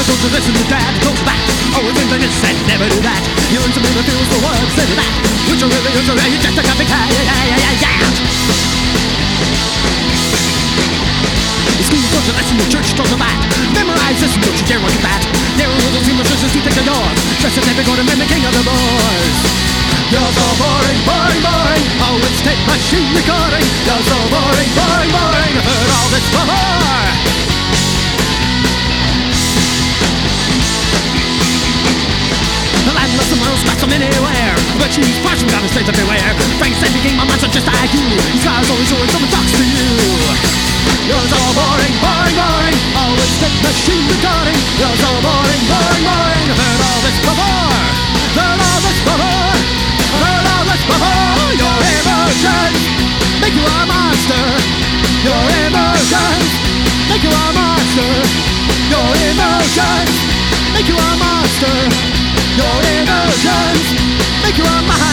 don't you listen to that, don't you that. Always think that this and never do that. You learn something that feels the words into that. Which are really is you're just a copycat. The school don't you listen to church, don't you that. Memorize this, don't you dare look at that. There are little seamstresses who take the doors, dressed as if they're going to win the king of the boys. You're so boring, boring, boring. Always tape machine recording. You're so boring, boring, boring. I've heard all this before. The landless and most pass them anywhere, but she's partially got a state to beware. Frankenstein became a monster just like you. His smile's always showing someone talks to you. You're so boring, boring, boring. Always tape machine recording. You're so boring, boring, boring. I've heard all this before. Heard all this before. Heard all this before. Your emotions make you a monster. Your emotions make you a monster. Your emotions make you a monster. Your emotions make you a monster.